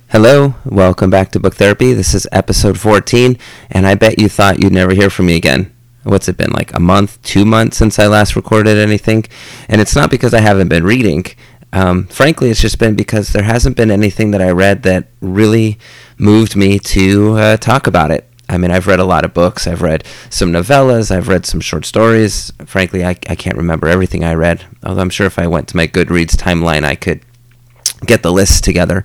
Hello, welcome back to Book Therapy. This is episode 14, and I bet you thought you'd never hear from me again. What's it been, like a month, 2 months since I last recorded anything? And it's not because I haven't been reading. Frankly, it's just been because there hasn't been anything that I read that really moved me to talk about it. I mean, I've read a lot of books. I've read some novellas. I've read some short stories. Frankly, I can't remember everything I read, although I'm sure if I went to my Goodreads timeline, I could get the list together.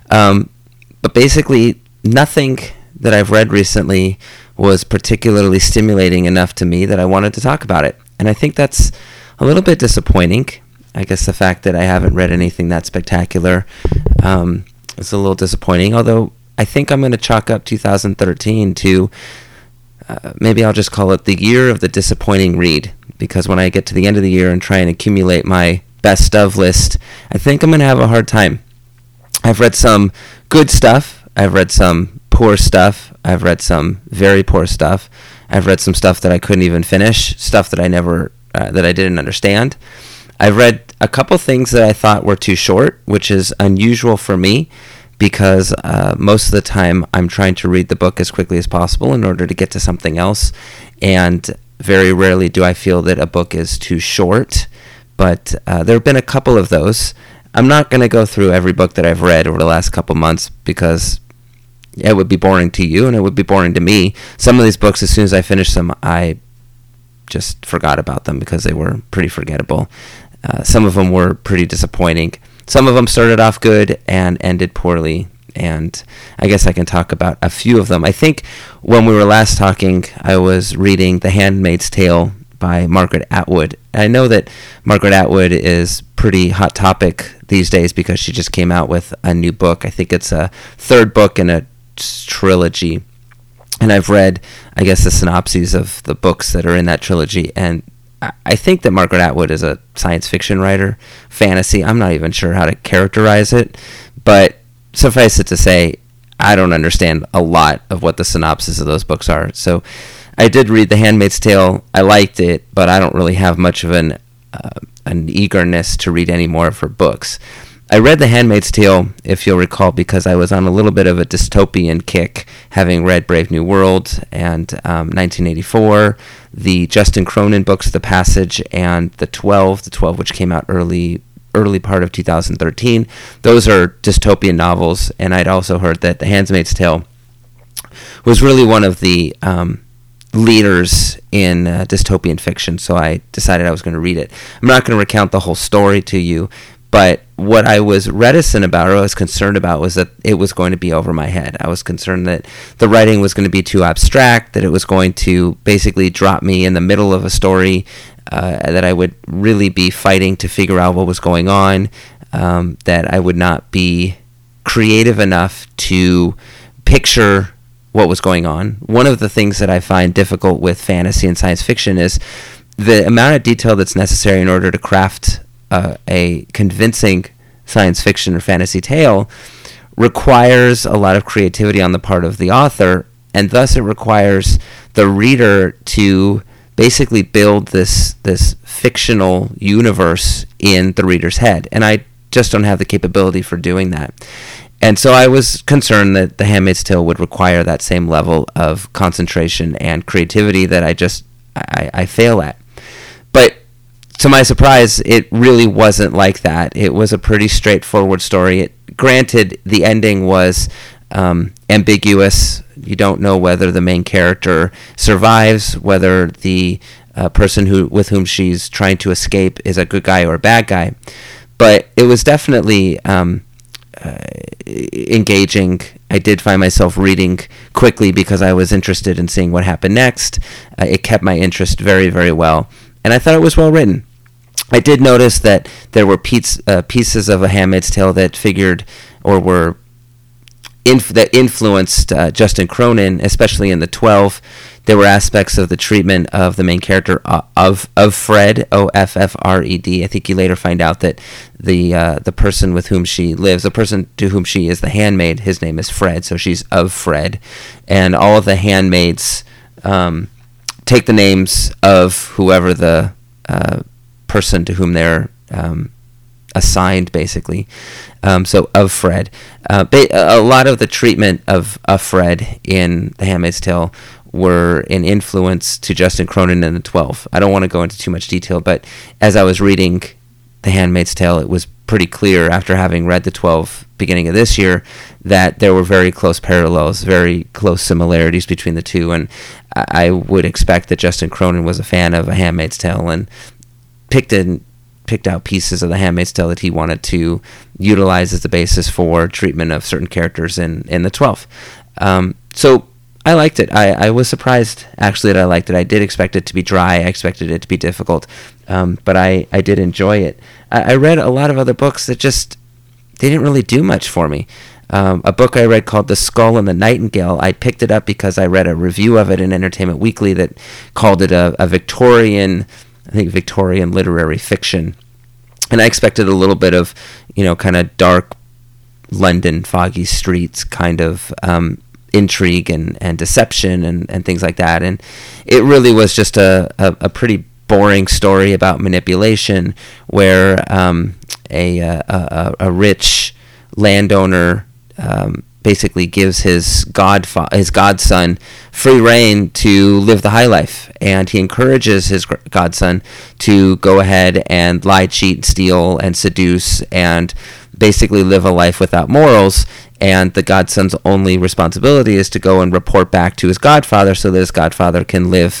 But basically, nothing that I've read recently was particularly stimulating enough to me that I wanted to talk about it. And I think that's a little bit disappointing. I guess the fact that I haven't read anything that spectacular is a little disappointing, although I think I'm going to chalk up 2013 to maybe I'll just call it the year of the disappointing read, because when I get to the end of the year and try and accumulate my best of list, I think I'm going to have a hard time. I've read some good stuff. I've read some poor stuff. I've read some very poor stuff. I've read some stuff that I couldn't even finish, stuff that I didn't understand. I've read a couple things that I thought were too short, which is unusual for me because most of the time I'm trying to read the book as quickly as possible in order to get to something else, and very rarely do I feel that a book is too short, but there have been a couple of those. I'm not going to go through every book that I've read over the last couple months because it would be boring to you and it would be boring to me. Some of these books, as soon as I finished them, I just forgot about them because they were pretty forgettable. Some of them were pretty disappointing. Some of them started off good and ended poorly, and I guess I can talk about a few of them. I think when we were last talking, I was reading The Handmaid's Tale by Margaret Atwood. I know that Margaret Atwood is pretty hot topic these days because she just came out with a new book. I think it's a third book in a trilogy. And I've read, I guess, the synopses of the books that are in that trilogy. And I think that Margaret Atwood is a science fiction writer, fantasy. I'm not even sure how to characterize it. But suffice it to say, I don't understand a lot of what the synopses of those books are. So I did read The Handmaid's Tale. I liked it, but I don't really have much of an eagerness to read any more of her books. I read The Handmaid's Tale, if you'll recall, because I was on a little bit of a dystopian kick, having read Brave New World and 1984, the Justin Cronin books, The Passage, and The 12, which came out early part of 2013. Those are dystopian novels, and I'd also heard that The Handmaid's Tale was really one of the leaders in dystopian fiction, so I decided I was going to read it. I'm not going to recount the whole story to you, but what I was reticent about, or I was concerned about, was that it was going to be over my head. I was concerned that the writing was going to be too abstract, that it was going to basically drop me in the middle of a story, that I would really be fighting to figure out what was going on, that I would not be creative enough to picture what was going on. One of the things that I find difficult with fantasy and science fiction is the amount of detail that's necessary in order to craft a convincing science fiction or fantasy tale requires a lot of creativity on the part of the author, and thus it requires the reader to basically build this fictional universe in the reader's head, and I just don't have the capability for doing that. And so I was concerned that The Handmaid's Tale would require that same level of concentration and creativity that I fail at. But to my surprise, it really wasn't like that. It was a pretty straightforward story. Granted, the ending was ambiguous. You don't know whether the main character survives, whether the person with whom she's trying to escape is a good guy or a bad guy. But it was definitely engaging. I did find myself reading quickly because I was interested in seeing what happened next. It kept my interest very, very well, and I thought it was well written. I did notice that there were pieces of A Handmaid's Tale that figured or were that influenced Justin Cronin, especially in the 12. There were aspects of the treatment of the main character of Fred, Offred. I think you later find out that the person with whom she lives, the person to whom she is the handmaid, his name is Fred, so she's of Fred, and all of the handmaids take the names of whoever the person to whom they're assigned, basically. So of Fred. A lot of the treatment of Fred in The Handmaid's Tale were an influence to Justin Cronin and the 12. I don't want to go into too much detail, but as I was reading The Handmaid's Tale, it was pretty clear after having read the 12 beginning of this year that there were very close parallels, very close similarities between the two, and I would expect that Justin Cronin was a fan of A Handmaid's Tale and picked out pieces of The Handmaid's Tale that he wanted to utilize as the basis for treatment of certain characters in the 12. So I liked it. I was surprised, actually, that I liked it. I did expect it to be dry. I expected it to be difficult, but I did enjoy it. I read a lot of other books that they didn't really do much for me. A book I read called The Skull and the Nightingale, I picked it up because I read a review of it in Entertainment Weekly that called it a Victorian literary fiction. And I expected a little bit of, kind of dark London, foggy streets kind of intrigue and deception and things like that. And it really was just a pretty boring story about manipulation where a rich landowner basically gives his godson free reign to live the high life, and he encourages his godson to go ahead and lie, cheat, steal, and seduce, and basically live a life without morals. And the godson's only responsibility is to go and report back to his godfather, so that his godfather can live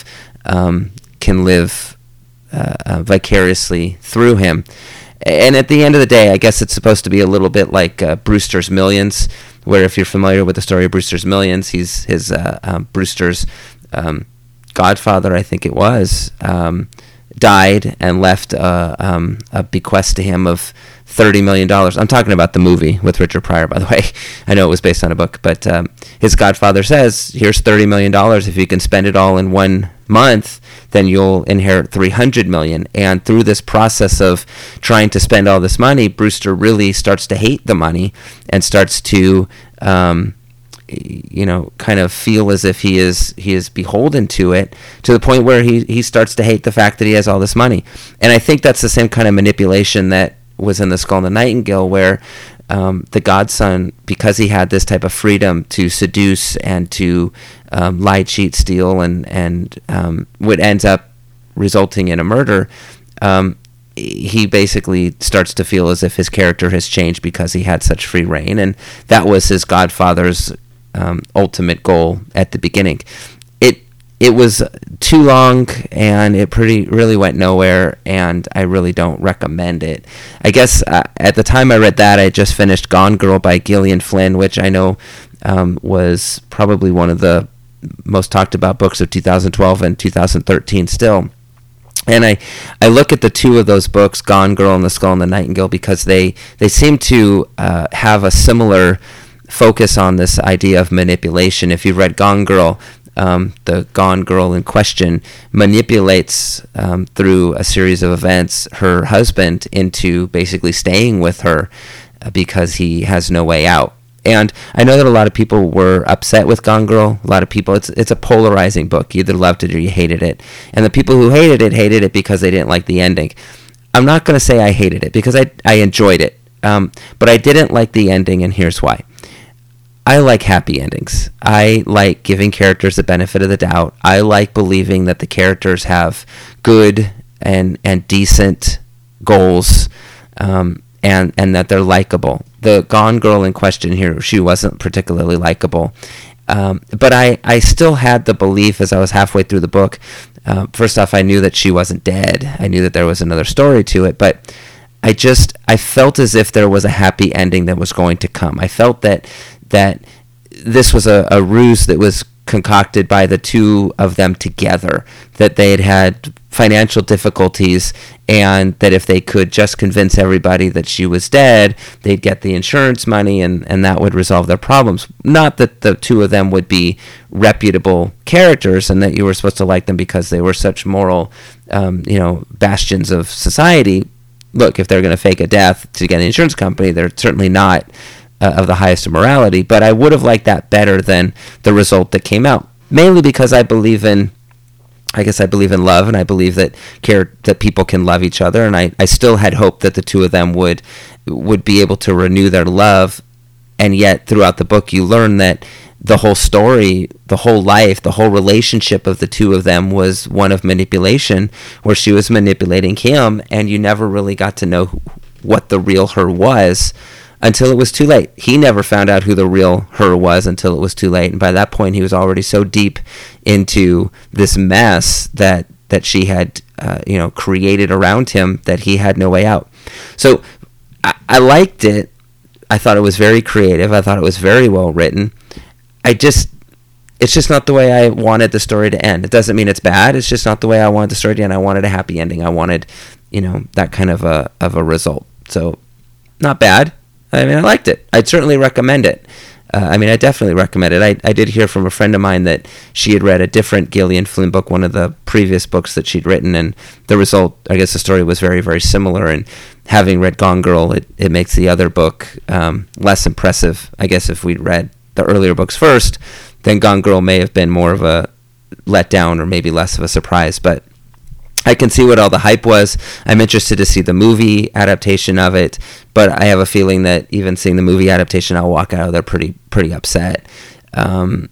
vicariously through him. And at the end of the day, I guess it's supposed to be a little bit like Brewster's Millions, where if you're familiar with the story of Brewster's Millions, Brewster's godfather, I think it was, died and left a bequest to him of $30 million. I'm talking about the movie with Richard Pryor, by the way. I know it was based on a book, but his godfather says, here's $30 million. If you can spend it all in 1 month, then you'll inherit $300 million. And through this process of trying to spend all this money, Brewster really starts to hate the money and starts to kind of feel as if he is beholden to it, to the point where he starts to hate the fact that he has all this money. And I think that's the same kind of manipulation that was in The Skull and the Nightingale, where the godson, because he had this type of freedom to seduce and to lie, cheat, steal, and what ends up resulting in a murder, he basically starts to feel as if his character has changed because he had such free reign, and that was his godfather's ultimate goal at the beginning. It was too long, and it really went nowhere, and I really don't recommend it. I guess at the time I read that, I just finished Gone Girl by Gillian Flynn, which I know was probably one of the most talked about books of 2012 and 2013 still. And I look at the two of those books, Gone Girl and The Skull and the Nightingale, because they seem to have a similar focus on this idea of manipulation. If you've read Gone Girl, the Gone Girl in question manipulates through a series of events her husband into basically staying with her because he has no way out. And I know that a lot of people were upset with Gone Girl. A lot of people, it's a polarizing book. You either loved it or you hated it. And the people who hated it because they didn't like the ending. I'm not going to say I hated it, because I enjoyed it. But I didn't like the ending, and here's why. I like happy endings. I like giving characters the benefit of the doubt. I like believing that the characters have good and decent goals, and that they're likable. The Gone Girl in question here, she wasn't particularly likable. But I still had the belief as I was halfway through the book. First off, I knew that she wasn't dead. I knew that there was another story to it, but I felt as if there was a happy ending that was going to come. I felt that this was a ruse that was concocted by the two of them together, that they had financial difficulties, and that if they could just convince everybody that she was dead, they'd get the insurance money, and that would resolve their problems. Not that the two of them would be reputable characters and that you were supposed to like them because they were such moral bastions of society. Look, if they're going to fake a death to get an insurance company, they're certainly not of the highest morality, but I would have liked that better than the result that came out, mainly because I believe in I guess I believe in love, and I believe that people can love each other, and I still had hope that the two of them would be able to renew their love. And yet throughout the book you learn that the whole story, the whole life, the whole relationship of the two of them was one of manipulation, where she was manipulating him, and you never really got to know what the real her was until it was too late. He never found out who the real her was until it was too late, and by that point he was already so deep into this mess that she had created around him that he had no way out. So I liked it. I thought it was very creative. I thought it was very well written. It's just not the way I wanted the story to end. It doesn't mean it's bad. It's just not the way I wanted the story to end. I wanted a happy ending. I wanted, that kind of a result. So, not bad. I mean, I liked it. I'd certainly recommend it. I definitely recommend it. I did hear from a friend of mine that she had read a different Gillian Flynn book, one of the previous books that she'd written, and the result, I guess the story was very, very similar. And having read Gone Girl, it makes the other book less impressive. I guess if we'd read the earlier books first, then Gone Girl may have been more of a letdown or maybe less of a surprise. But I can see what all the hype was. I'm interested to see the movie adaptation of it, but I have a feeling that even seeing the movie adaptation, I'll walk out of there pretty upset. But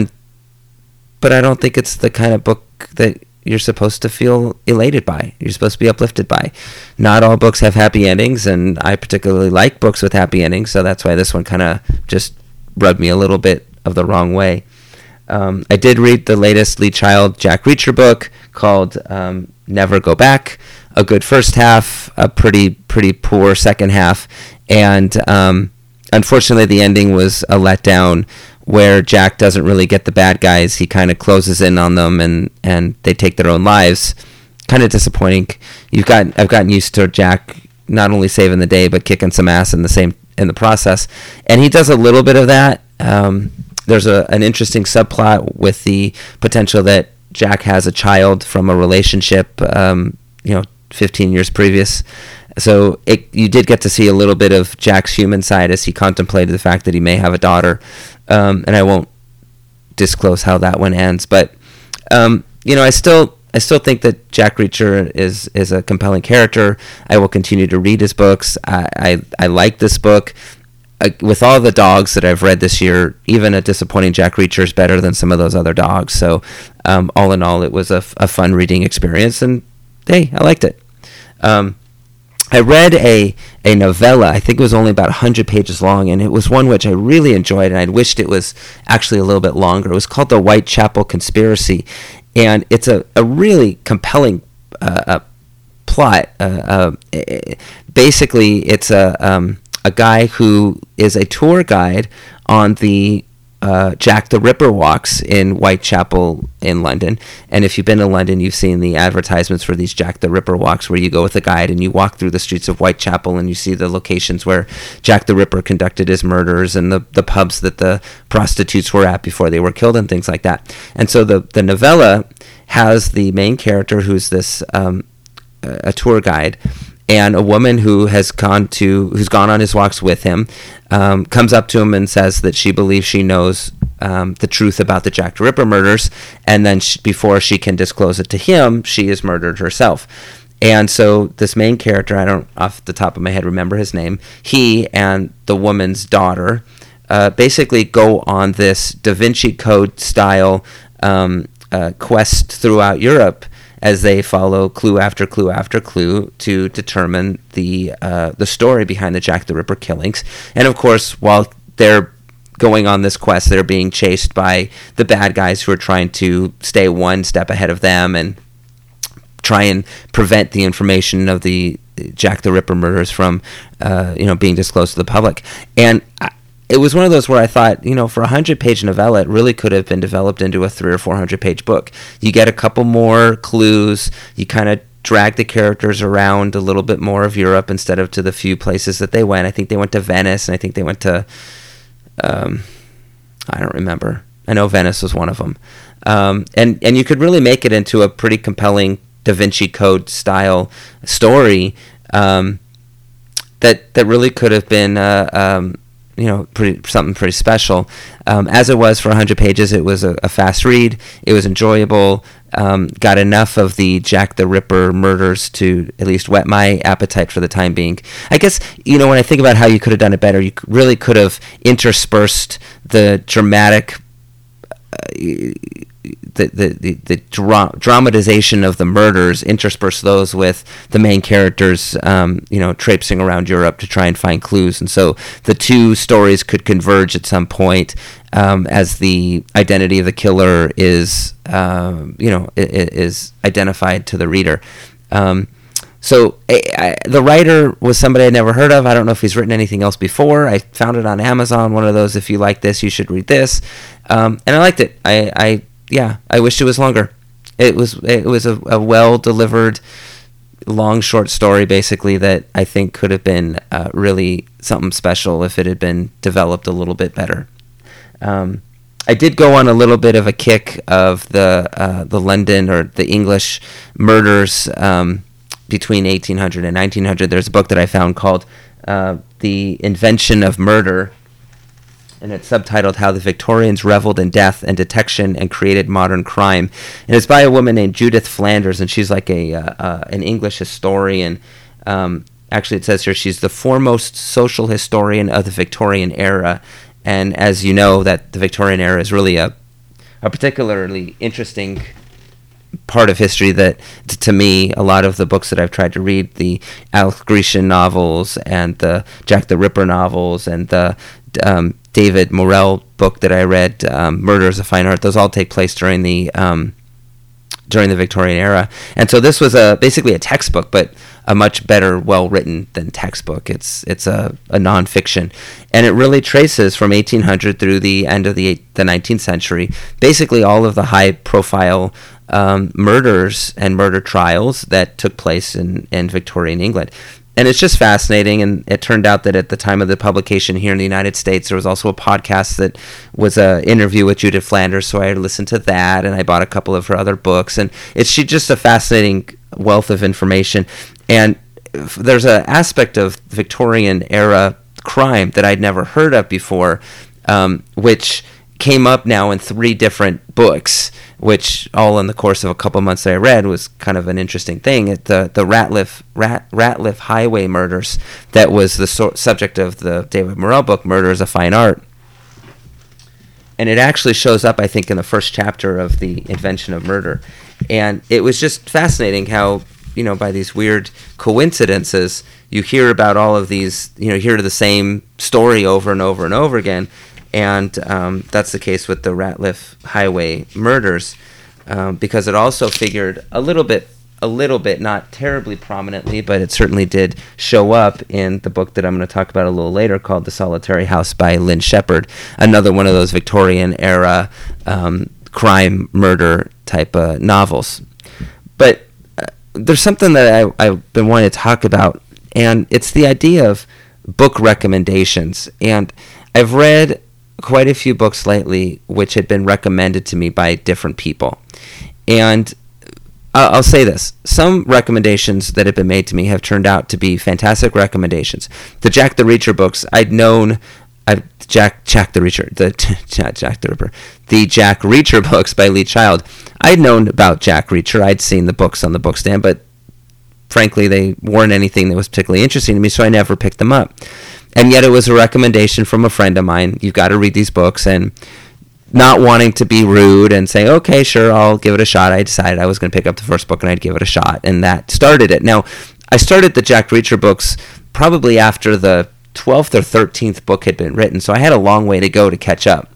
I don't think it's the kind of book that you're supposed to feel elated by. You're supposed to be uplifted by. Not all books have happy endings, and I particularly like books with happy endings, so that's why this one kind of just rubbed me a little bit of the wrong way. I did read the latest Lee Child Jack Reacher book called Never Go Back. A good first half, a pretty poor second half, and unfortunately the ending was a letdown where Jack doesn't really get the bad guys. He kind of closes in on them, and they take their own lives. Kind of disappointing. I've gotten used to Jack not only saving the day but kicking some ass in the process, and he does a little bit of that. There's an interesting subplot with the potential that Jack has a child from a relationship 15 years previous. So you did get to see a little bit of Jack's human side as he contemplated the fact that he may have a daughter, and I won't disclose how that one ends, but I still think that Jack Reacher is a compelling character. I will continue to read his books. I like this book. With all the dogs that I've read this year, even a disappointing Jack Reacher is better than some of those other dogs. So all in all, it was a fun reading experience, and hey, I liked it. I read a novella. I think it was only about 100 pages long, and it was one which I really enjoyed, and I wished it was actually a little bit longer. It was called The Whitechapel Conspiracy, and it's a really compelling plot. Basically, it's a guy who is a tour guide on the Jack the Ripper walks in Whitechapel in London. And if you've been to London, you've seen the advertisements for these Jack the Ripper walks where you go with a guide and you walk through the streets of Whitechapel and you see the locations where Jack the Ripper conducted his murders and the pubs that the prostitutes were at before they were killed and things like that. And so the novella has the main character who's this a tour guide, and a woman who who's gone on his walks with him comes up to him and says that she believes she knows the truth about the Jack the Ripper murders, and then before she can disclose it to him, she is murdered herself. And so this main character, I don't off the top of my head remember his name, he and the woman's daughter basically go on this Da Vinci Code style quest throughout Europe as they follow clue after clue after clue to determine the story behind the Jack the Ripper killings. And of course, while they're going on this quest, they're being chased by the bad guys who are trying to stay one step ahead of them and try and prevent the information of the Jack the Ripper murders from being disclosed to the public. And it was one of those where I thought, for a 100-page novella, it really could have been developed into a 300 or 400-page book. You get a couple more clues. You kind of drag the characters around a little bit more of Europe instead of to the few places that they went. I think they went to Venice, and I think they went to, I don't remember. I know Venice was one of them. And you could really make it into a pretty compelling Da Vinci Code style story that really could have been something pretty special. As it was for 100 pages, it was a fast read. It was enjoyable. got enough of the Jack the Ripper murders to at least whet my appetite for the time being. I guess, when I think about how you could have done it better, you really could have interspersed the dramatic dramatization of the murders, intersperse those with the main characters, traipsing around Europe to try and find clues. And so the two stories could converge at some point, as the identity of the killer is identified to the reader. So the writer was somebody I'd never heard of. I don't know if he's written anything else before. I found it on Amazon, one of those, if you like this, you should read this. And I liked it. I wished it was longer. It was a well-delivered, long, short story, basically, that I think could have been really something special if it had been developed a little bit better. I did go on a little bit of a kick of the London or the English murders between 1800 and 1900. There's a book that I found called The Invention of Murder, and it's subtitled How the Victorians Reveled in Death and Detection and Created Modern Crime. And it's by a woman named Judith Flanders, and she's like an English historian. Actually, it says here she's the foremost social historian of the Victorian era. And as you know, that the Victorian era is really a particularly interesting part of history that, to me, a lot of the books that I've tried to read, the Alex Grecian novels and the Jack the Ripper novels and the David Morrell book that I read, Murder is a Fine Art, those all take place during the Victorian era. And so this was basically a textbook, but a much better, well-written than textbook. It's a nonfiction. And it really traces from 1800 through the end of the 19th century, basically all of the high-profile murders and murder trials that took place in Victorian England. And it's just fascinating, and it turned out that at the time of the publication here in the United States, there was also a podcast that was an interview with Judith Flanders, so I listened to that, and I bought a couple of her other books, and she's just a fascinating wealth of information. And there's an aspect of Victorian-era crime that I'd never heard of before, which came up now in 3 different books, which all in the course of a couple months that I read was kind of an interesting thing. The Ratliff Highway murders, that was the subject of the David Morrell book, Murder is a Fine Art. And it actually shows up, I think, in the first chapter of The Invention of Murder. And it was just fascinating how, by these weird coincidences, you hear about all of these, hear the same story over and over and over again. And that's the case with the Ratliff Highway murders, because it also figured a little bit, not terribly prominently, but it certainly did show up in the book that I'm going to talk about a little later, called The Solitary House by Lynn Shepherd, another one of those Victorian-era crime murder type novels. But there's something that I've been wanting to talk about, and it's the idea of book recommendations. And I've read quite a few books lately which had been recommended to me by different people. And I'll say this. Some recommendations that have been made to me have turned out to be fantastic recommendations. The Jack the Reacher books, I'd known... Jack the Reacher, Jack the Ripper, the Jack Reacher books by Lee Child. I'd known about Jack Reacher. I'd seen the books on the bookstand, but frankly, they weren't anything that was particularly interesting to me, so I never picked them up. And yet it was a recommendation from a friend of mine. You've got to read these books, and not wanting to be rude and saying, okay, sure, I'll give it a shot. I decided I was going to pick up the first book and I'd give it a shot, and that started it. Now, I started the Jack Reacher books probably after the 12th or 13th book had been written, so I had a long way to go to catch up.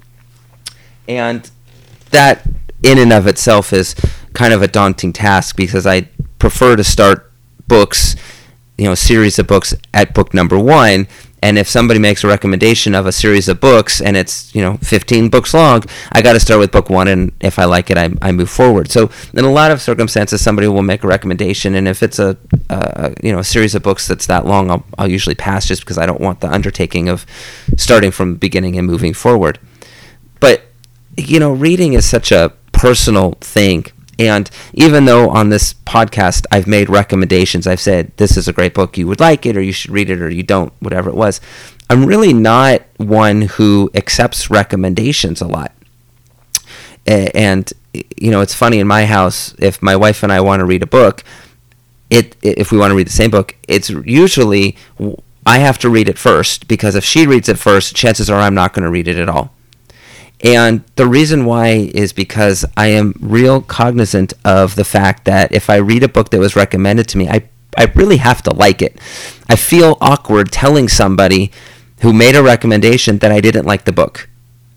And that, in and of itself, is kind of a daunting task, because I prefer to start books, a series of books at book number 1, and if somebody makes a recommendation of a series of books and it's 15 books long, I got to start with book 1, and if I like it, I move forward. So in a lot of circumstances, somebody will make a recommendation, and if it's a series of books that's that long, I'll usually pass, just because I don't want the undertaking of starting from the beginning and moving forward. But reading is such a personal thing. And even though on this podcast I've made recommendations, I've said, this is a great book, you would like it, or you should read it, or you don't, whatever it was, I'm really not one who accepts recommendations a lot. And it's funny in my house, if my wife and I want to read a book, if we want to read the same book, it's usually I have to read it first, because if she reads it first, chances are I'm not going to read it at all. And the reason why is because I am real cognizant of the fact that if I read a book that was recommended to me, I really have to like it. I feel awkward telling somebody who made a recommendation that I didn't like the book.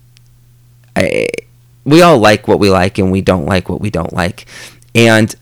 We all like what we like, and we don't like what we don't like. And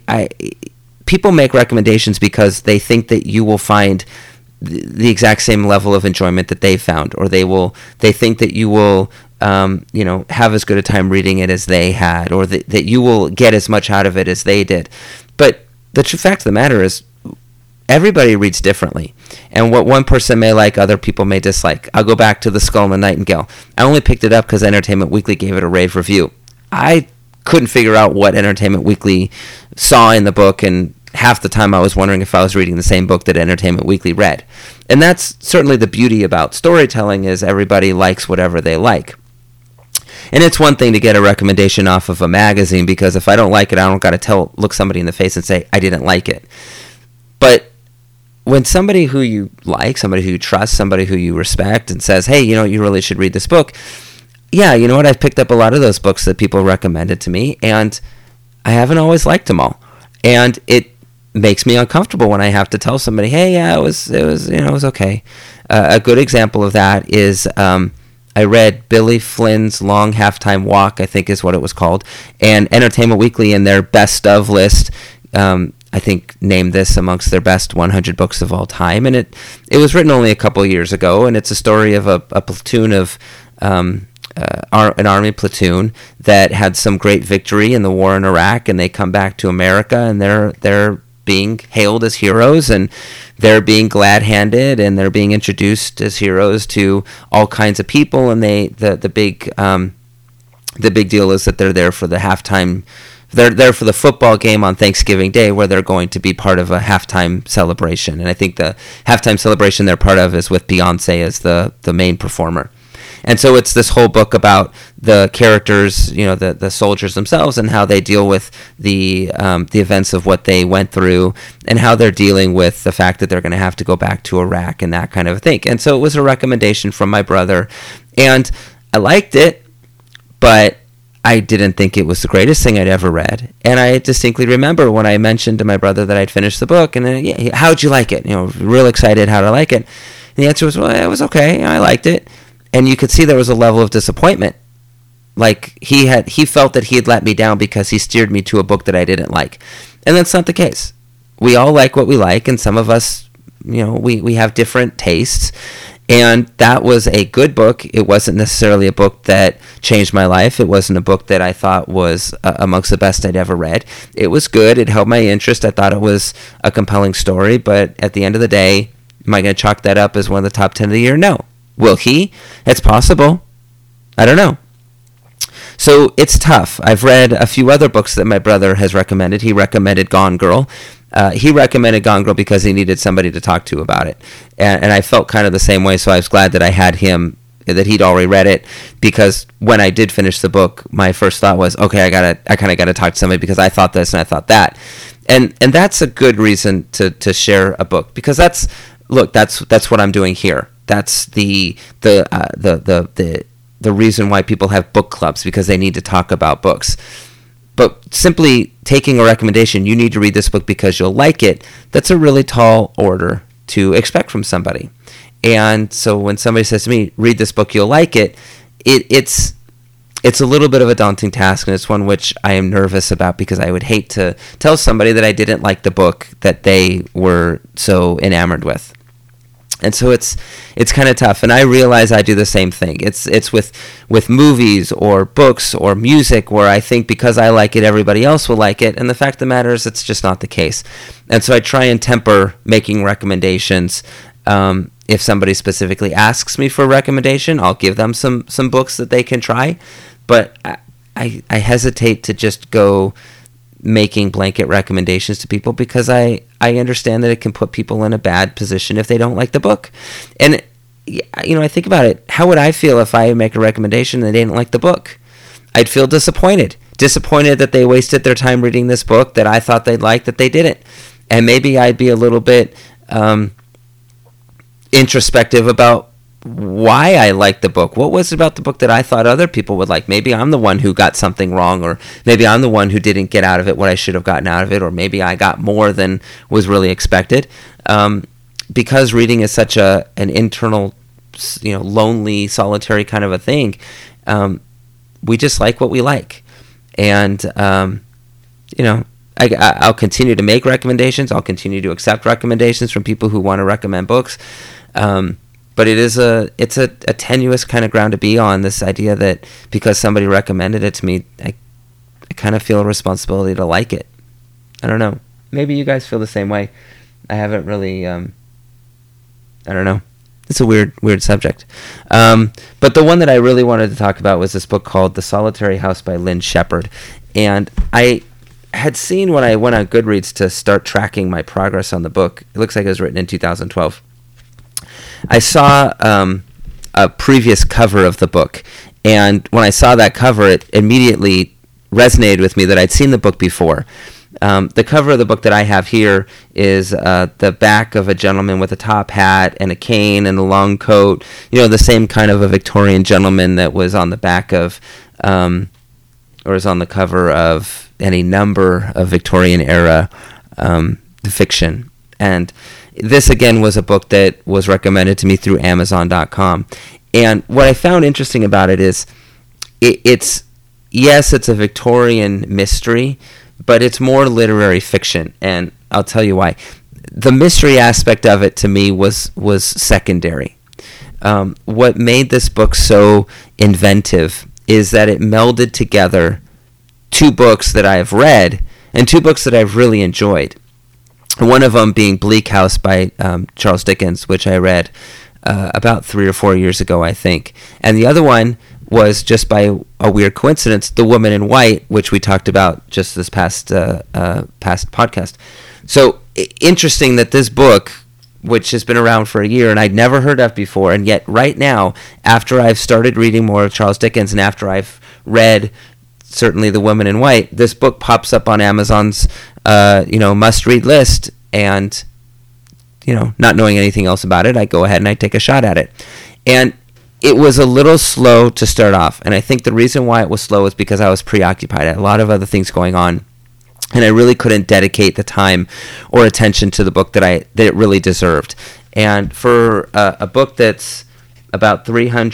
people make recommendations because they think that you will find the exact same level of enjoyment that they found, or they think that you will have as good a time reading it as they had, or that you will get as much out of it as they did. But the true fact of the matter is, everybody reads differently, and what one person may like, other people may dislike. I'll go back to The Skull and the Nightingale. I only picked it up because Entertainment Weekly gave it a rave review. I couldn't figure out what Entertainment Weekly saw in the book, and half the time I was wondering if I was reading the same book that Entertainment Weekly read. And that's certainly the beauty about storytelling, is everybody likes whatever they like. And it's one thing to get a recommendation off of a magazine, because if I don't like it, I don't got to look somebody in the face and say, I didn't like it. But when somebody who you like, somebody who you trust, somebody who you respect, and says, hey, you really should read this book. Yeah, you know what? I've picked up a lot of those books that people recommended to me, and I haven't always liked them all. And it makes me uncomfortable when I have to tell somebody, hey, yeah, it was okay. A good example of that is I read Billy Flynn's Long Halftime Walk, I think is what it was called, and Entertainment Weekly in their best of list, I think, named this amongst their best 100 books of all time. And it was written only a couple years ago, and it's a story of a platoon of an army platoon that had some great victory in the war in Iraq, and they come back to America, and they're being hailed as heroes, and they're being glad-handed, and they're being introduced as heroes to all kinds of people. And the big deal is that they're there for the halftime. They're there for the football game on Thanksgiving Day, where they're going to be part of a halftime celebration. And I think the halftime celebration they're part of is with Beyonce as the main performer. And so it's this whole book about the characters, the soldiers themselves, and how they deal with the events of what they went through, and how they're dealing with the fact that they're going to have to go back to Iraq and that kind of thing. And so it was a recommendation from my brother, and I liked it, but I didn't think it was the greatest thing I'd ever read. And I distinctly remember when I mentioned to my brother that I'd finished the book, and then, yeah, how'd you like it? Real excited, how'd I like it? And the answer was, well, it was okay. I liked it. And you could see there was a level of disappointment. Like he felt that he had let me down because he steered me to a book that I didn't like. And that's not the case. We all like what we like, and some of us, we have different tastes. And that was a good book. It wasn't necessarily a book that changed my life. It wasn't a book that I thought was amongst the best I'd ever read. It was good. It held my interest. I thought it was a compelling story. But at the end of the day, am I going to chalk that up as one of the top 10 of the year? No. Will he? It's possible. I don't know. So it's tough. I've read a few other books that my brother has recommended. He recommended Gone Girl. He recommended Gone Girl because he needed somebody to talk to about it. And I felt kind of the same way, so I was glad that I had him, that he'd already read it, because when I did finish the book, my first thought was, okay, I kind of got to talk to somebody because I thought this and I thought that. And that's a good reason to share a book, because that's what I'm doing here. That's the reason why people have book clubs, because they need to talk about books. But simply taking a recommendation, you need to read this book because you'll like it, that's a really tall order to expect from somebody. And so when somebody says to me, read this book, you'll like it, it's a little bit of a daunting task, and it's one which I am nervous about, because I would hate to tell somebody that I didn't like the book that they were so enamored with. And so it's kind of tough, and I realize I do the same thing. It's with movies or books or music, where I think because I like it, everybody else will like it, and the fact of the matter is it's just not the case. And so I try and temper making recommendations. If somebody specifically asks me for a recommendation, I'll give them some books that they can try, but I hesitate to just go making blanket recommendations to people, because I understand that it can put people in a bad position if they don't like the book. And I think about it, how would I feel if I make a recommendation and they didn't like the book? I'd feel disappointed, disappointed that they wasted their time reading this book that I thought they'd like that they didn't. And maybe I'd be a little bit introspective about why I liked the book. What was it about the book that I thought other people would like? Maybe I'm the one who got something wrong, or maybe I'm the one who didn't get out of it what I should have gotten out of it, or maybe I got more than was really expected. Because reading is such an internal, lonely, solitary kind of a thing, we just like what we like. And, I'll continue to make recommendations. I'll continue to accept recommendations from people who want to recommend books. But it's a tenuous kind of ground to be on, this idea that because somebody recommended it to me, I kind of feel a responsibility to like it. I don't know. Maybe you guys feel the same way. I haven't really, I don't know. It's a weird subject. But the one that I really wanted to talk about was this book called The Solitary House by Lynn Shepard. And I had seen when I went on Goodreads to start tracking my progress on the book, it looks like it was written in 2012. I saw a previous cover of the book, and when I saw that cover, it immediately resonated with me that I'd seen the book before. The cover of the book that I have here is the back of a gentleman with a top hat and a cane and a long coat, the same kind of a Victorian gentleman that was on the back of, or is on the cover of any number of Victorian-era fiction. And this, again, was a book that was recommended to me through Amazon.com. And what I found interesting about it is it's a Victorian mystery, but it's more literary fiction, and I'll tell you why. The mystery aspect of it, to me, was secondary. What made this book so inventive is that it melded together two books that I have read and two books that I've really enjoyed. One of them being Bleak House by Charles Dickens, which I read about 3 or 4 years ago, I think. And the other one was, just by a weird coincidence, The Woman in White, which we talked about just this past podcast. So interesting that this book, which has been around for a year and I'd never heard of before, and yet right now, after I've started reading more of Charles Dickens and after I've read certainly The Woman in White, this book pops up on Amazon's must-read list, and not knowing anything else about it, I go ahead and I take a shot at it. And it was a little slow to start off, and I think the reason why it was slow is because I was preoccupied. I had a lot of other things going on, and I really couldn't dedicate the time or attention to the book that it really deserved. And for a book that's about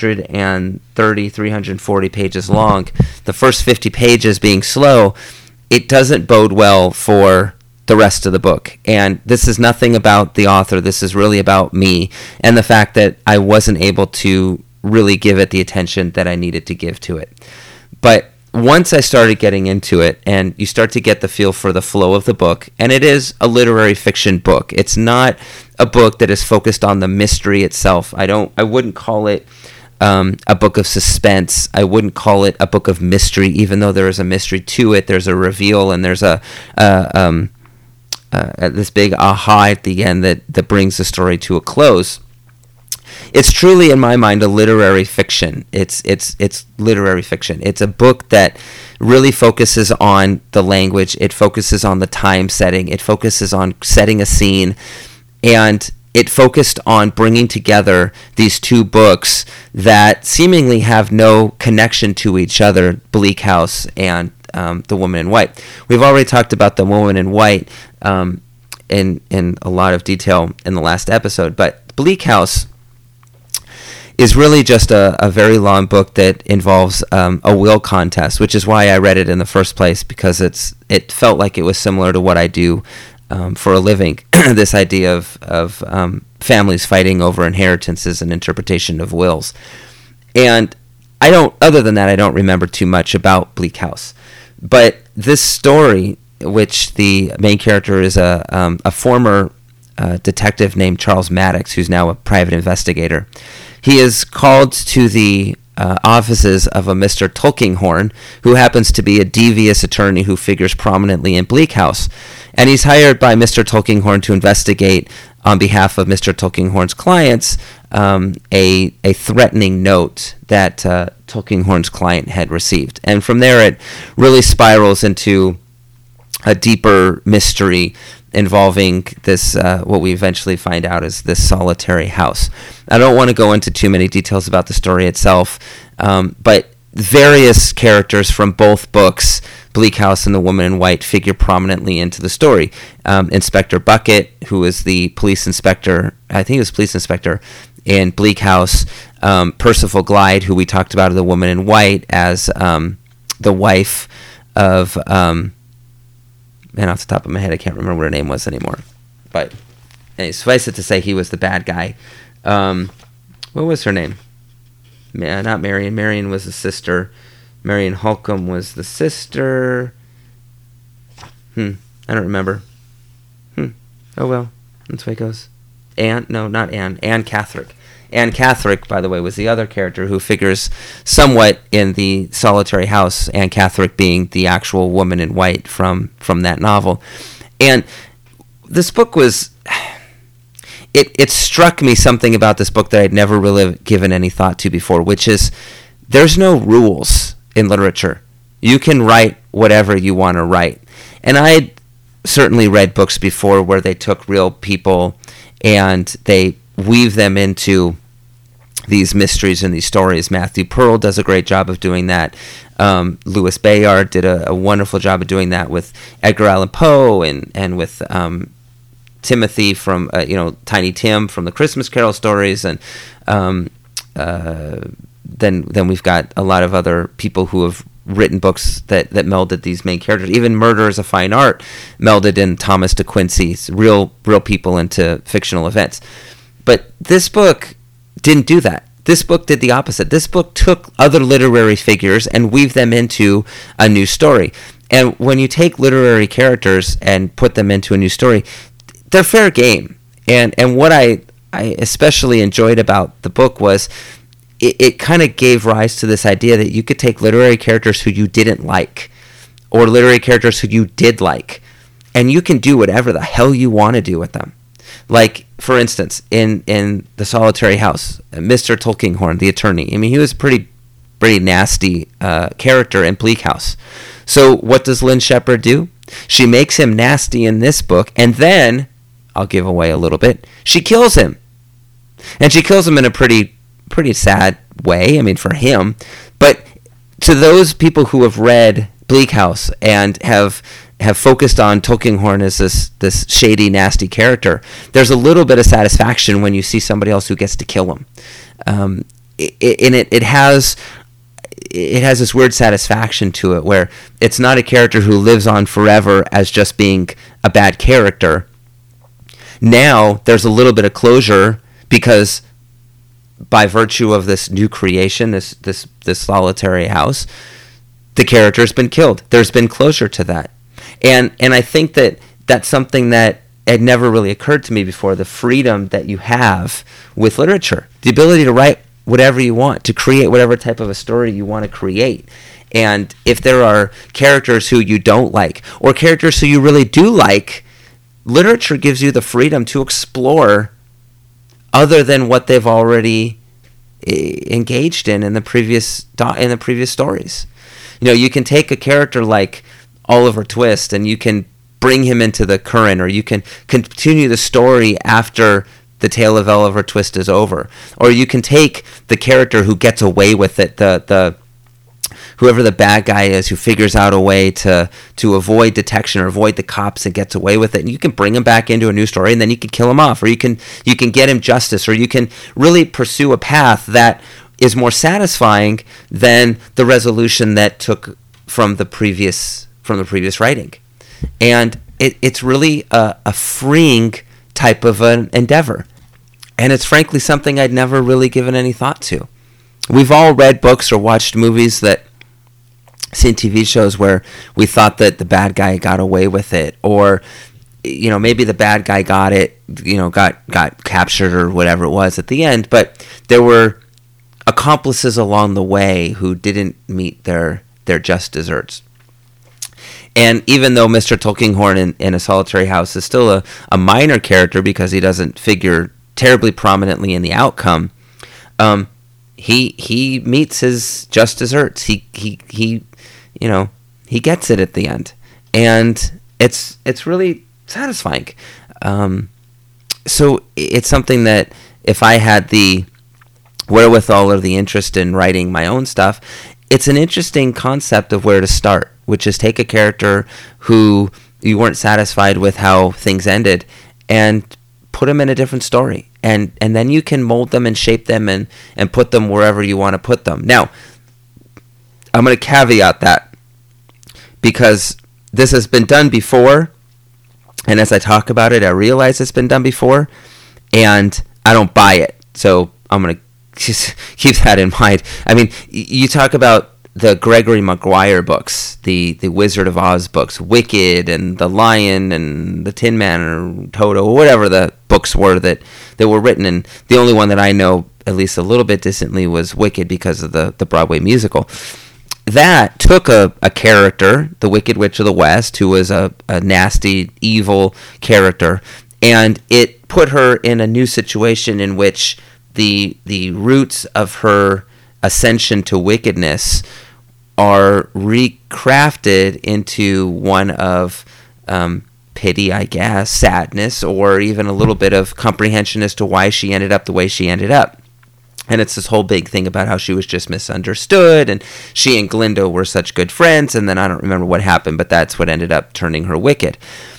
340 pages long, the first 50 pages being slow, it doesn't bode well for the rest of the book. And this is nothing about the author. This is really about me and the fact that I wasn't able to really give it the attention that I needed to give to it. But once I started getting into it, and you start to get the feel for the flow of the book, and it is a literary fiction book. It's not a book that is focused on the mystery itself. I wouldn't call it a book of suspense. I wouldn't call it a book of mystery, even though there is a mystery to it. There's a reveal, and there's this big aha at the end that brings the story to a close. It's truly, in my mind, a literary fiction. It's literary fiction. It's a book that really focuses on the language. It focuses on the time setting. It focuses on setting a scene, and it focused on bringing together these two books that seemingly have no connection to each other, Bleak House and The Woman in White. We've already talked about The Woman in White in a lot of detail in the last episode, but Bleak House is really just a very long book that involves a will contest, which is why I read it in the first place, because it felt like it was similar to what I do for a living, this idea of families fighting over inheritances and interpretation of wills. And other than that, I don't remember too much about Bleak House. But this story, which the main character is a former detective named Charles Maddox, who's now a private investigator. He is called to the offices of a Mr. Tulkinghorn, who happens to be a devious attorney who figures prominently in Bleak House. And he's hired by Mr. Tulkinghorn to investigate, on behalf of Mr. Tulkinghorn's clients, a threatening note that Tulkinghorn's client had received. And from there, it really spirals into a deeper mystery involving this, what we eventually find out is this solitary house. I don't want to go into too many details about the story itself, but various characters from both books, Bleak House and The Woman in White, figure prominently into the story. Inspector Bucket, who is the police inspector, I think he was police inspector in Bleak House. Percival Glyde, who we talked about in The Woman in White, as the wife of, man, off the top of my head, I can't remember what her name was anymore. But anyway, suffice it to say, he was the bad guy. What was her name? Not Marion. Marion was the sister. Marion Holcomb was the sister. I don't remember. Oh well, that's the way it goes. Anne? No, not Anne. Anne Catherick. Anne Catherick, by the way, was the other character who figures somewhat in the solitary house. Anne Catherick being the actual Woman in White from that novel. And this book was... It struck me something about this book that I'd never really given any thought to before, which is there's no rules in literature. You can write whatever you want to write. And I certainly read books before where they took real people and they weave them into these mysteries and these stories. Matthew Pearl does a great job of doing that. Louis Bayard did a wonderful job of doing that with Edgar Allan Poe and with Timothy from Tiny Tim from the Christmas Carol stories, and then we've got a lot of other people who have written books that melded these main characters. Even Murder is a Fine Art melded in Thomas de Quincey's real people into fictional events. But this book didn't do that. This book did the opposite. This book took other literary figures and weaved them into a new story. And when you take literary characters and put them into a new story, they're fair game. And what I especially enjoyed about the book was it kind of gave rise to this idea that you could take literary characters who you didn't like or literary characters who you did like, and you can do whatever the hell you want to do with them. Like, for instance, in The Solitary House, Mr. Tulkinghorn, the attorney, I mean, he was a pretty nasty character in Bleak House. So what does Lynn Shepherd do? She makes him nasty in this book, and then, I'll give away a little bit, she kills him. And she kills him in a pretty sad way, I mean, for him. But to those people who have read Bleak House and have focused on Tulkinghorn as this shady, nasty character, there's a little bit of satisfaction when you see somebody else who gets to kill him. It has this weird satisfaction to it where it's not a character who lives on forever as just being a bad character. Now there's a little bit of closure because by virtue of this new creation, this solitary house, the character's been killed. There's been closure to that. And I think that that's something that had never really occurred to me before, the freedom that you have with literature, the ability to write whatever you want, to create whatever type of a story you want to create. And if there are characters who you don't like or characters who you really do like, literature gives you the freedom to explore other than what they've already engaged in the previous stories. You know, you can take a character like Oliver Twist and you can bring him into the current, or you can continue the story after the tale of Oliver Twist is over, or you can take the character who gets away with it, the whoever the bad guy is, who figures out a way to avoid detection or avoid the cops and gets away with it, and you can bring him back into a new story, and then you can kill him off, or you can get him justice, or you can really pursue a path that is more satisfying than the resolution that took from the previous writing. And it's really a freeing type of an endeavor. And it's frankly something I'd never really given any thought to. We've all read books or watched movies seen TV shows where we thought that the bad guy got away with it, or maybe the bad guy got captured or whatever it was at the end, but there were accomplices along the way who didn't meet their just desserts. And even though Mr. Tulkinghorn in A Solitary House is still a minor character because he doesn't figure terribly prominently in the outcome, he meets his just desserts. He he gets it at the end, and it's really satisfying. So it's something that if I had the wherewithal or the interest in writing my own stuff, it's an interesting concept of where to start, which is take a character who you weren't satisfied with how things ended and put them in a different story. And then you can mold them and shape them and put them wherever you want to put them. Now, I'm going to caveat that because this has been done before. And as I talk about it, I realize it's been done before and I don't buy it. So I'm going to just keep that in mind. I mean, you talk about the Gregory Maguire books, the Wizard of Oz books, Wicked and The Lion and The Tin Man or Toto, or whatever the books were that were written. And the only one that I know, at least a little bit distantly, was Wicked because of the Broadway musical. That took a character, the Wicked Witch of the West, who was a nasty, evil character, and it put her in a new situation in which the roots of her ascension to wickedness are recrafted into one of pity, I guess, sadness, or even a little bit of comprehension as to why she ended up the way she ended up. And it's this whole big thing about how she was just misunderstood, and she and Glinda were such good friends, and then I don't remember what happened, but that's what ended up turning her wicked.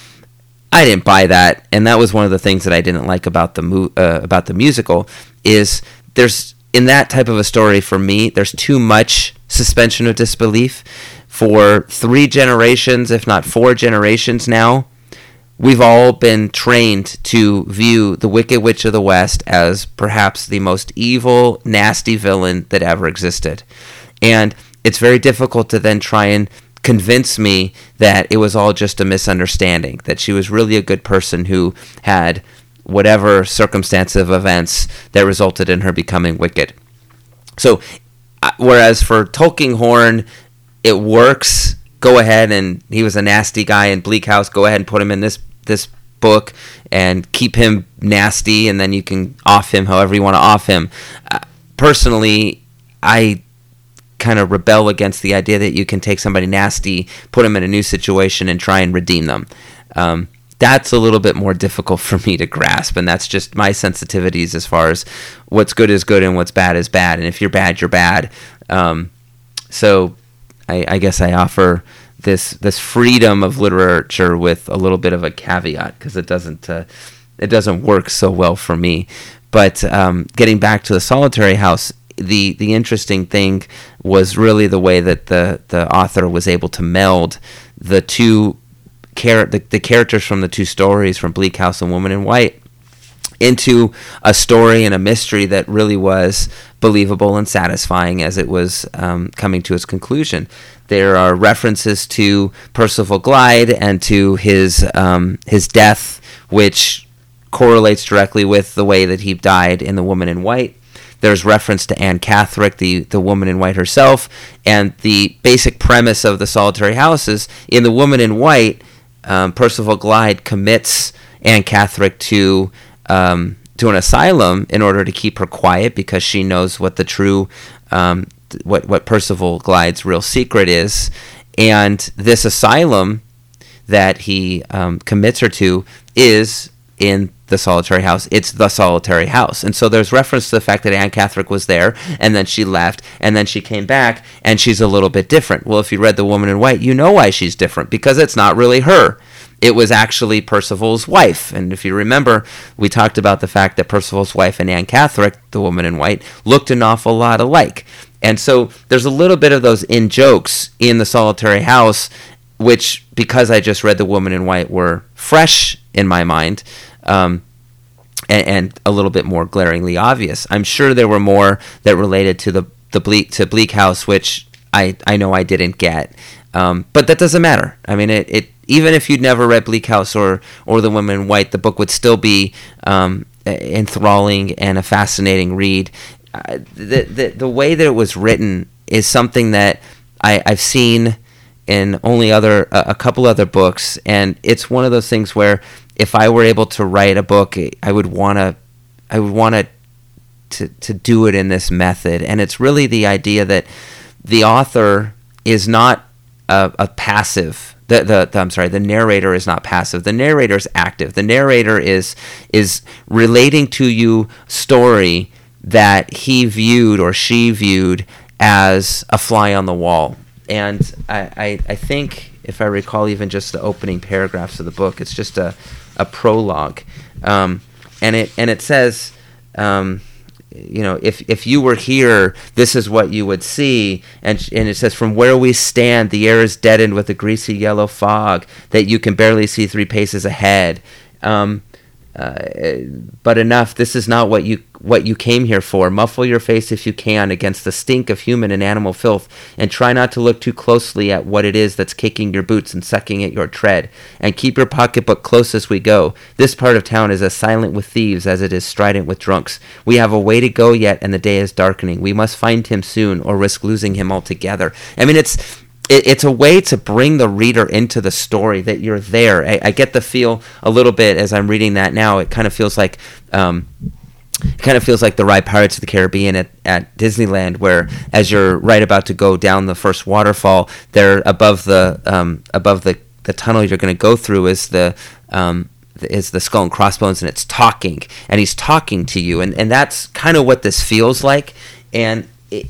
I didn't buy that, and that was one of the things that I didn't like about the musical, is there's, in that type of a story, for me, there's too much suspension of disbelief. For 3 generations, if not 4 generations now, we've all been trained to view the Wicked Witch of the West as perhaps the most evil, nasty villain that ever existed. And it's very difficult to then try and convince me that it was all just a misunderstanding, that she was really a good person who had whatever circumstance of events that resulted in her becoming wicked. So, whereas for Tulkinghorn, it works, go ahead, and he was a nasty guy in Bleak House, go ahead and put him in this book and keep him nasty, and then you can off him however you want to off him. Personally, I kind of rebel against the idea that you can take somebody nasty, put them in a new situation, and try and redeem them. That's a little bit more difficult for me to grasp, and that's just my sensitivities as far as what's good is good and what's bad is bad, and if you're bad, you're bad. So I guess I offer this freedom of literature with a little bit of a caveat, because it doesn't work so well for me. But getting back to the Solitary House, the interesting thing was really the way that the author was able to meld the the characters from the 2 stories, from Bleak House and Woman in White, into a story and a mystery that really was believable and satisfying as it was coming to its conclusion. There are references to Percival Glyde and to his death, which correlates directly with the way that he died in The Woman in White. There's reference to Anne Catherick, the Woman in White herself, and the basic premise of the Solitary House is, in The Woman in White, Percival Glyde commits Anne Catherick to an asylum in order to keep her quiet, because she knows what the true what Percival Glyde's real secret is. And this asylum that he commits her to is in the Solitary House. It's the Solitary House. And so there's reference to the fact that Anne Catherick was there, and then she left, and then she came back, and she's a little bit different. Well, if you read The Woman in White, you know why she's different, because it's not really her. It was actually Percival's wife. And if you remember, we talked about the fact that Percival's wife and Anne Catherick, the Woman in White, looked an awful lot alike. And so there's a little bit of those in-jokes in the Solitary House, which, because I just read The Woman in White, were fresh in my mind, and a little bit more glaringly obvious. I'm sure there were more that related to Bleak House, which I know I didn't get. But that doesn't matter. I mean, it even if you'd never read Bleak House or The Woman in White, the book would still be enthralling and a fascinating read. The way that it was written is something that I've seen in only a couple other books, and it's one of those things where if I were able to write a book, I would want to would want to do it in this method. And it's really the idea that the author is not a passive. The narrator is not passive. The narrator is active. The narrator is relating to you story that he viewed or she viewed as a fly on the wall. And I think, if I recall even just the opening paragraphs of the book, it's just a prologue. And it says, if you were here, this is what you would see. And it says, from where we stand, the air is deadened with a greasy yellow fog that you can barely see 3 paces ahead. But enough, this is not what you came here for. Muffle your face if you can against the stink of human and animal filth, and try not to look too closely at what it is that's kicking your boots and sucking at your tread, and keep your pocketbook close as we go. This part of town is as silent with thieves as it is strident with drunks. We have a way to go yet, and the day is darkening. We must find him soon, or risk losing him altogether. I mean, it's a way to bring the reader into the story, that you're there. I get the feel a little bit as I'm reading that now. It kind of feels like the ride Pirates of the Caribbean at Disneyland, where as you're right about to go down the first waterfall, there above the tunnel you're going to go through is the Skull and Crossbones, and it's talking, and he's talking to you, and that's kind of what this feels like. And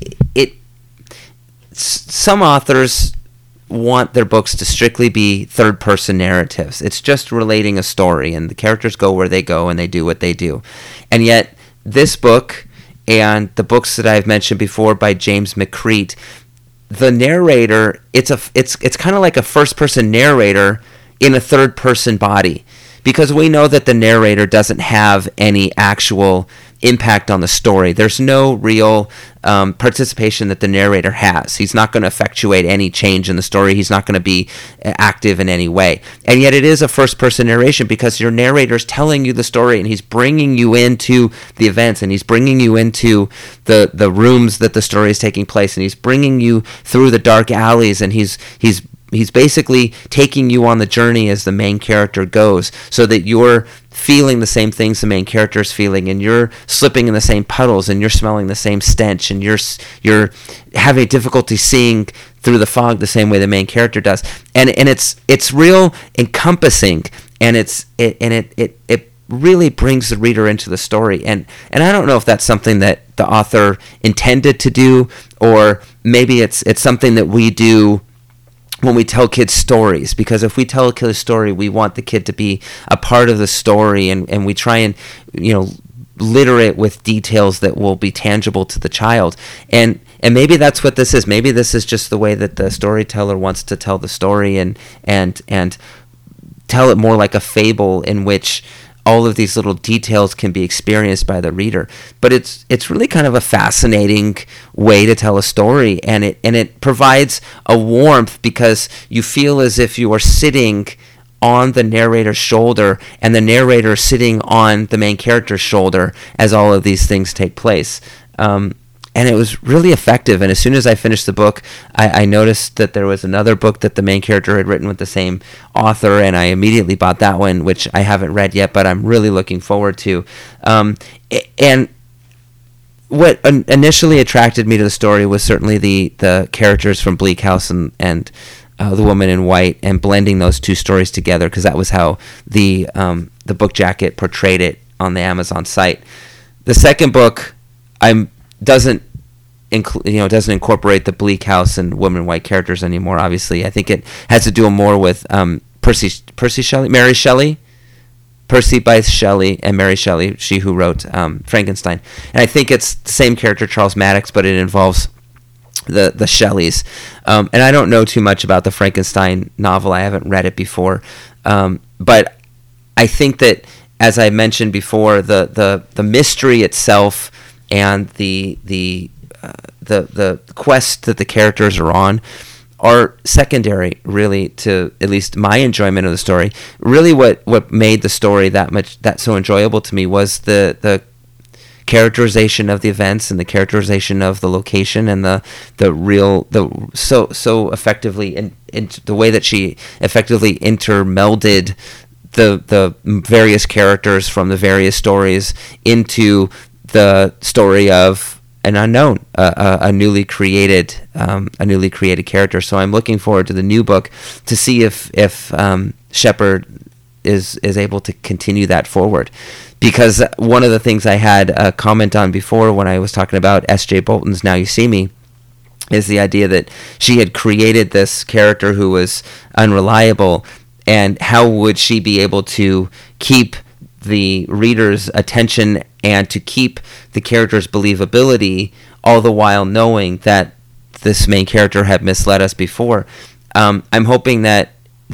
some authors want their books to strictly be third-person narratives. It's just relating a story, and the characters go where they go, and they do what they do. And yet, this book and the books that I've mentioned before by James McCreate, the narrator, it's kind of like a first-person narrator in a third-person body, because we know that the narrator doesn't have any actual impact on the story. There's no real participation that the narrator has. He's not going to effectuate any change in the story. He's not going to be active in any way. And yet it is a first-person narration, because your narrator's telling you the story, and he's bringing you into the events, and he's bringing you into the rooms that the story is taking place, and he's bringing you through the dark alleys, and he's basically taking you on the journey as the main character goes, so that you're feeling the same things the main character is feeling, and you're slipping in the same puddles, and you're smelling the same stench, and you're having difficulty seeing through the fog the same way the main character does. And it's real encompassing, and it really brings the reader into the story. And I don't know if that's something that the author intended to do, or maybe it's something that we do when we tell kids stories, because if we tell a kid a story, we want the kid to be a part of the story, and we try and litter it with details that will be tangible to the child. And maybe that's what this is. Maybe this is just the way that the storyteller wants to tell the story, and tell it more like a fable in which all of these little details can be experienced by the reader. But it's really kind of a fascinating way to tell a story, and it provides a warmth, because you feel as if you are sitting on the narrator's shoulder, and the narrator sitting on the main character's shoulder as all of these things take place. And it was really effective. And as soon as I finished the book, I noticed that there was another book that the main character had written with the same author, and I immediately bought that one, which I haven't read yet, but I'm really looking forward to. And what initially attracted me to the story was certainly the characters from Bleak House and The Woman in White, and blending those two stories together, because that was how the book jacket portrayed it on the Amazon site. The second book doesn't incorporate the Bleak House and Woman in White characters anymore. Obviously, I think it has to do more with Mary Shelley, Percy Bysshe Shelley, and Mary Shelley, she who wrote Frankenstein. And I think it's the same character, Charles Maddox, but it involves the Shelleys. And I don't know too much about the Frankenstein novel. I haven't read it before, but I think that, as I mentioned before, the mystery itself and the quest that the characters are on are secondary, really, to at least my enjoyment of the story. Really, what made the story that so enjoyable to me was the characterization of the events, and the characterization of the location, and so effectively in the way that she effectively intermelded the various characters from the various stories into the story of an unknown, a newly created character. So I'm looking forward to the new book to see if Shepard is able to continue that forward. Because one of the things I had a comment on before when I was talking about S.J. Bolton's Now You See Me is the idea that she had created this character who was unreliable, and how would she be able to keep the reader's attention and to keep the character's believability, all the while knowing that this main character had misled us before. I'm hoping that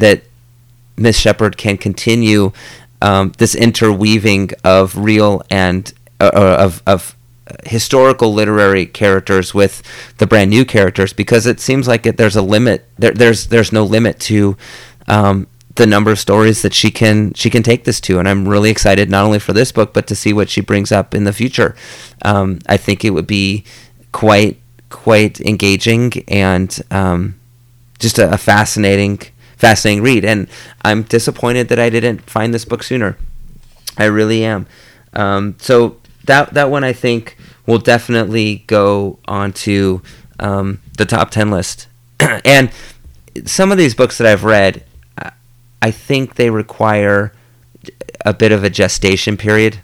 Miss Shepard can continue this interweaving of real and of historical literary characters with the brand new characters, because it seems like there's a limit. There's no limit to the number of stories that she can take this to, and I'm really excited not only for this book but to see what she brings up in the future. I think it would be quite engaging and just a fascinating read, and I'm disappointed that I didn't find this book sooner. I really am. So that one I think will definitely go onto the top 10 list. And some of these books that I've read, I think they require a bit of a gestation period.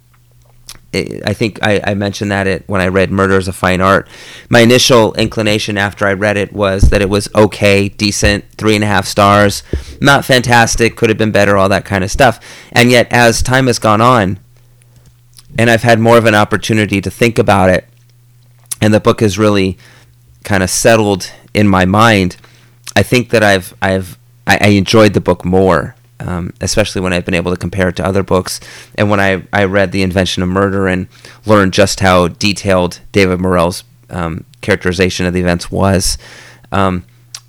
I think I mentioned that when I read Murder is a Fine Art. My initial inclination after I read it was that it was okay, decent, 3.5 stars, not fantastic, could have been better, all that kind of stuff. And yet, as time has gone on, and I've had more of an opportunity to think about it, and the book has really kind of settled in my mind, I think that I enjoyed the book more, especially when I've been able to compare it to other books. And when I read The Invention of Murder and learned just how detailed David Morrell's characterization of the events was. And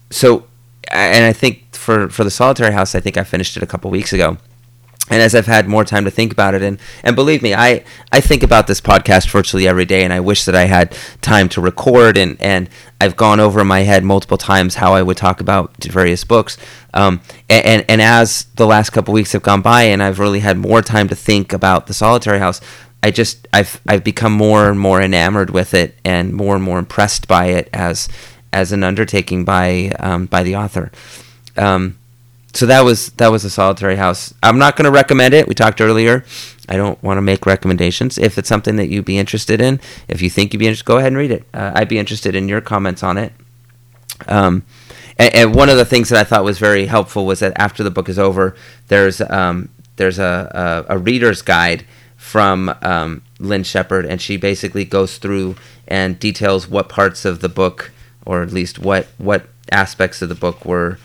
I think for The Solitary House, I think I finished it a couple weeks ago. And as I've had more time to think about it, and believe me, I think about this podcast virtually every day, and I wish that I had time to record, and I've gone over in my head multiple times how I would talk about various books. And as the last couple weeks have gone by, and I've really had more time to think about The Solitary House, I've become more and more enamored with it, and more impressed by it as an undertaking by the author. So that was The Solitary House. I'm not going to recommend it. We talked earlier. I don't want to make recommendations. If it's something that you'd be interested in, if you think you'd be interested, go ahead and read it. I'd be interested in your comments on it. And one of the things that I thought was very helpful was that after the book is over, there's a reader's guide from Lynn Shepard, and she basically goes through and details what parts of the book, or at least what aspects of the book were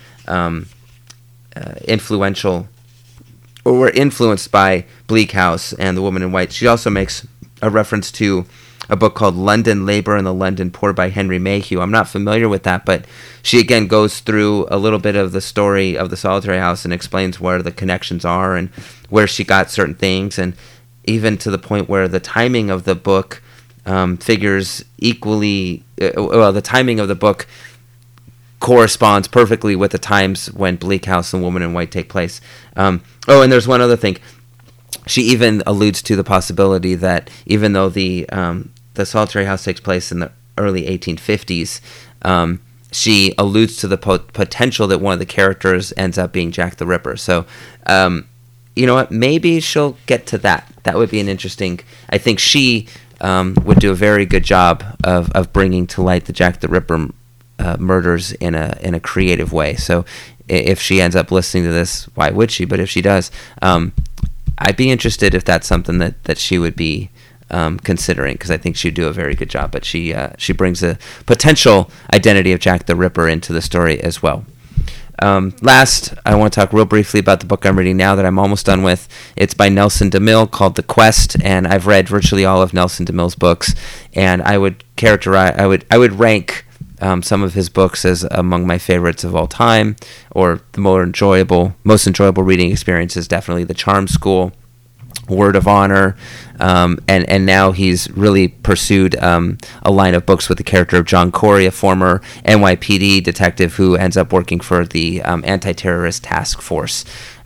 influential or were influenced by Bleak House and The Woman in White. She also makes a reference to a book called London Labor and the London Poor by Henry Mayhew. I'm not familiar with that, but she again goes through a little bit of the story of The Solitary House and explains where the connections are and where she got certain things, and even to the point where the timing of the book figures equally. The timing of the book corresponds perfectly with the times when Bleak House and Woman in White take place. And there's one other thing. She even alludes to the possibility that even though the Solitary House takes place in the early 1850s, she alludes to the potential that one of the characters ends up being Jack the Ripper. So, you know what? Maybe she'll get to that. That would be an interesting. I think she would do a very good job of bringing to light the Jack the Ripper murders in a creative way. So if she ends up listening to this, why would she? But if she does, I'd be interested if that's something that she would be considering, because I think she'd do a very good job. But she brings a potential identity of Jack the Ripper into the story as well. Last, I want to talk real briefly about the book I'm reading now that I'm almost done with. It's by Nelson DeMille, called The Quest, and I've read virtually all of Nelson DeMille's books, and I would rank some of his books as among my favorites of all time, or the most enjoyable reading experience is definitely The Charm School, Word of Honor, and now he's really pursued a line of books with the character of John Corey, a former NYPD detective who ends up working for the anti-terrorist task force.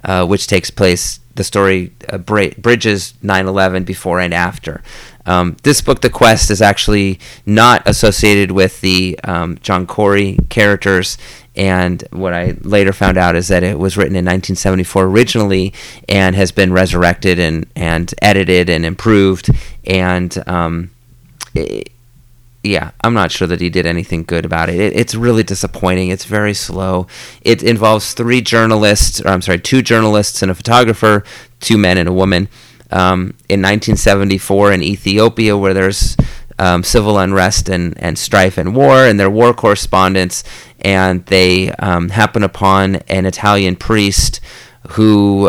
which takes place, the story bridges 9/11 before and after. This book, The Quest, is actually not associated with the John Corey characters, and what I later found out is that it was written in 1974 originally and has been resurrected and edited and improved, and I'm not sure that he did anything good about it. It's really disappointing. It's very slow. It involves two journalists and a photographer, 2 men and a woman, in 1974 in Ethiopia, where there's civil unrest and strife and war, and they're war correspondents, and they happen upon an Italian priest who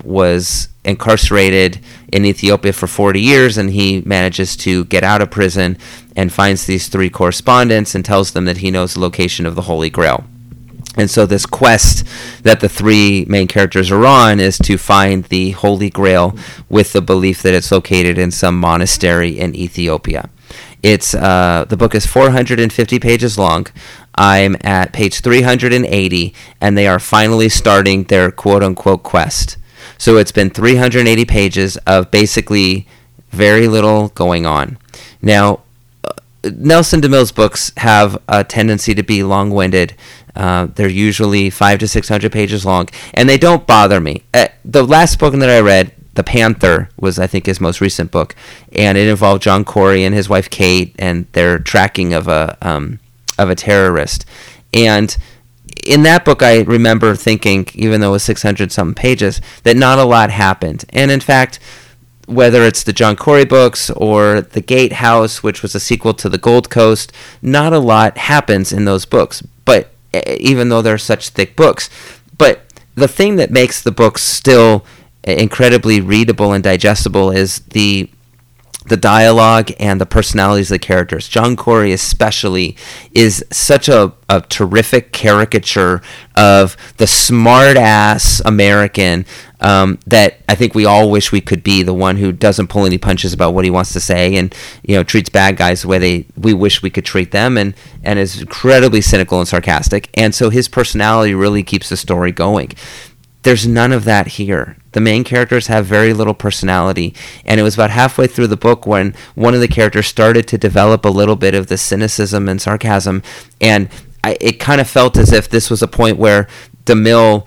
was incarcerated in Ethiopia for 40 years, and he manages to get out of prison and finds these 3 correspondents and tells them that he knows the location of the Holy Grail. And so this quest that the 3 main characters are on is to find the Holy Grail, with the belief that it's located in some monastery in Ethiopia. It's the book is 450 pages long. I'm at page 380, and they are finally starting their quote-unquote quest. So it's been 380 pages of basically very little going on. Now, Nelson DeMille's books have a tendency to be long-winded. They're usually 500 to 600 pages long, and they don't bother me. The last book that I read, The Panther, was, I think, his most recent book, and it involved John Corey and his wife Kate and their tracking of a terrorist. And in that book, I remember thinking, even though it was 600-something pages, that not a lot happened. And in fact, whether it's the John Corey books or The Gatehouse, which was a sequel to The Gold Coast, not a lot happens in those books, but even though they're such thick books. But the thing that makes the books still incredibly readable and digestible is the dialogue and the personalities of the characters. John Corey especially is such a terrific caricature of the smart-ass American that I think we all wish we could be, the one who doesn't pull any punches about what he wants to say, and treats bad guys the way we wish we could treat them, and is incredibly cynical and sarcastic. And so his personality really keeps the story going. There's none of that here. The main characters have very little personality, and it was about halfway through the book when one of the characters started to develop a little bit of the cynicism and sarcasm, and it kind of felt as if this was a point where DeMille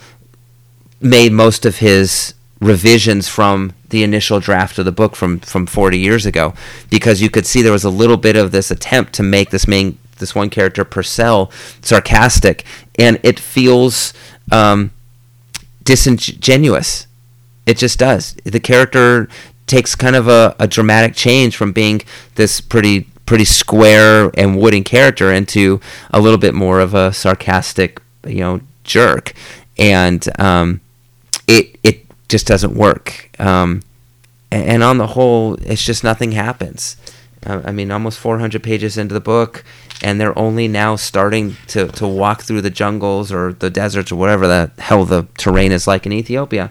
made most of his revisions from the initial draft of the book from 40 years ago, because you could see there was a little bit of this attempt to make this one character, Purcell, sarcastic, and it feels disingenuous. It just does. The character takes kind of a dramatic change from being this pretty square and wooden character into a little bit more of a sarcastic, jerk, and it just doesn't work. And on the whole, it's just nothing happens. Almost 400 pages into the book, and they're only now starting to walk through the jungles or the deserts or whatever the hell the terrain is like in Ethiopia.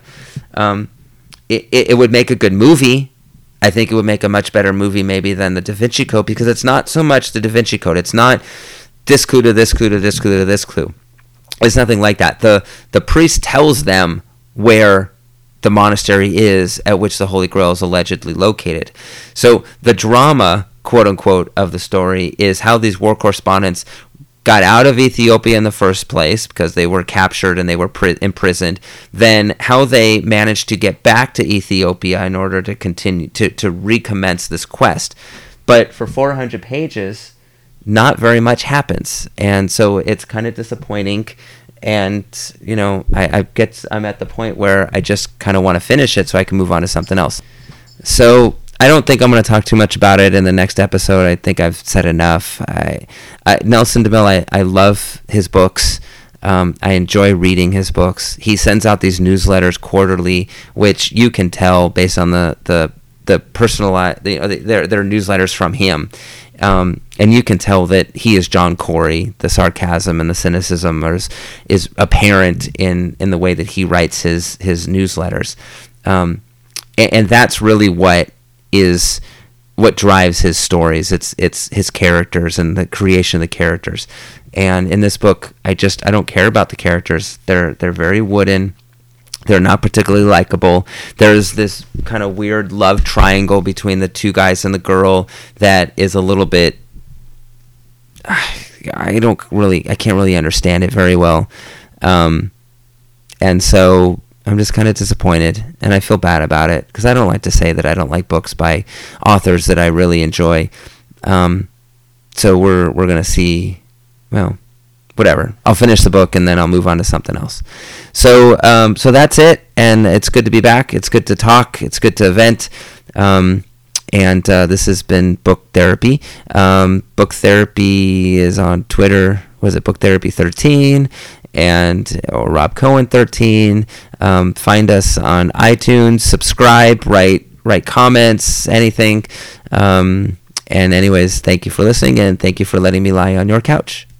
It would make a good movie. I think it would make a much better movie maybe than the Da Vinci Code, because it's not so much the Da Vinci Code. It's not this clue to this clue to this clue to this clue. It's nothing like that. The priest tells them where the monastery is at which the Holy Grail is allegedly located. So the drama, quote unquote, of the story is how these war correspondents got out of Ethiopia in the first place because they were captured and they were imprisoned, then how they managed to get back to Ethiopia in order to continue to recommence this quest. But for 400 pages, not very much happens, and so it's kind of disappointing. And I'm at the point where I just kind of want to finish it so I can move on to something else. So I don't think I'm going to talk too much about it in the next episode. I think I've said enough. Nelson DeMille, I love his books. I enjoy reading his books. He sends out these newsletters quarterly, which you can tell based on the personalized, they're newsletters from him. And you can tell that he is John Corey. The sarcasm and the cynicism is apparent in the way that he writes his newsletters. And that's really what drives his stories. It's his characters and the creation of the characters. And in this book, I don't care about the characters. They're very wooden. They're not particularly likable. There's this kind of weird love triangle between the two guys and the girl that is a little bit, I can't really understand it very well. And so I'm just kind of disappointed, and I feel bad about it, because I don't like to say that I don't like books by authors that I really enjoy. So we're going to see, well, whatever. I'll finish the book and then I'll move on to something else. So that's it. And it's good to be back. It's good to talk. It's good to vent. And this has been Book Therapy. Book Therapy is on Twitter. Was it Book Therapy 13? Or Rob Cohen 13. Find us on iTunes. Subscribe. Write comments. Anything. And anyways, thank you for listening, and thank you for letting me lie on your couch.